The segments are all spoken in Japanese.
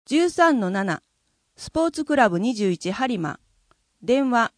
13-7 スポーツクラブ21播磨電話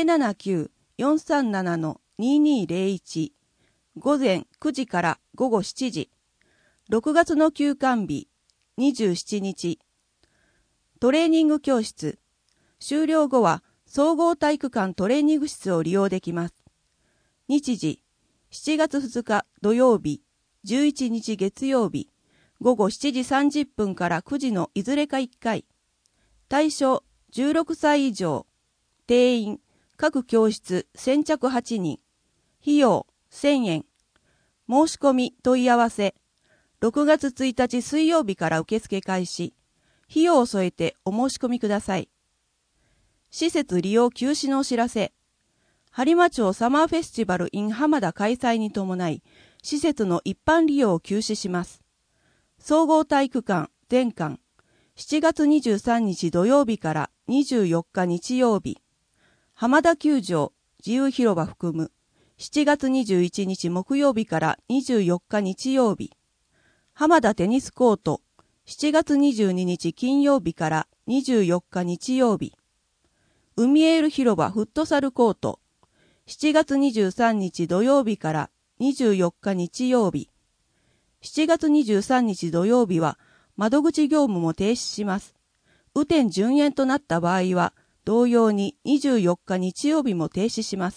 079-437-2201 午前9時から午後7時6月の休館日27日トレーニング教室終了後は総合体育館トレーニング室を利用できます。日時7月2日土曜日11日月曜日午後7時30分から9時のいずれか1回。対象16歳以上。定員各教室先着8人。費用1000円。申し込み問い合わせ。6月1日水曜日から受付開始。費用を添えてお申し込みください。施設利用休止のお知らせ。播磨町サマーフェスティバル in 浜田開催に伴い、施設の一般利用を休止します。総合体育館全館7月23日土曜日から24日日曜日浜田球場自由広場含む7月21日木曜日から24日日曜日浜田テニスコート7月22日金曜日から24日日曜日海エール広場フットサルコート7月23日土曜日から24日日曜日7月23日土曜日は窓口業務も停止します。雨天順延となった場合は同様に24日日曜日も停止します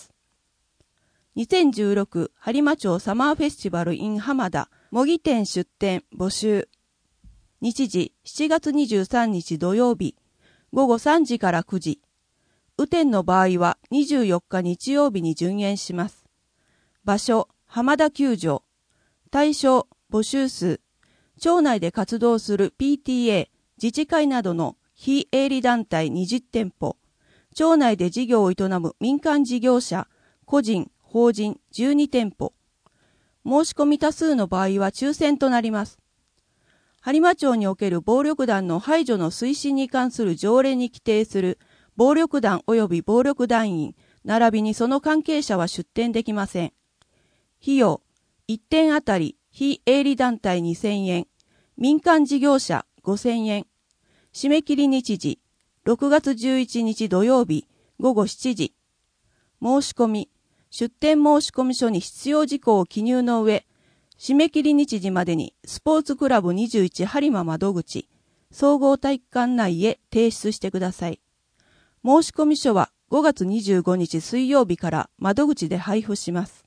。2016播磨町サマーフェスティバル in 浜田模擬店出店募集日時7月23日土曜日午後3時から9時雨天の場合は24日日曜日に順延します。場所浜田球場対象募集数町内で活動する PTA 自治会などの非営利団体20店舗町内で事業を営む民間事業者個人法人12店舗申し込み多数の場合は抽選となります。播磨町における暴力団の排除の推進に関する条例に規定する暴力団及び暴力団員並びにその関係者は出店できません。費用1店あたり非営利団体2000円、民間事業者5000円、締め切り日時、6月11日土曜日午後7時、申し込み、出店申込書に必要事項を記入の上、締め切り日時までにスポーツクラブ21播磨窓口、総合体育館内へ提出してください。申込書は5月25日水曜日から窓口で配布します。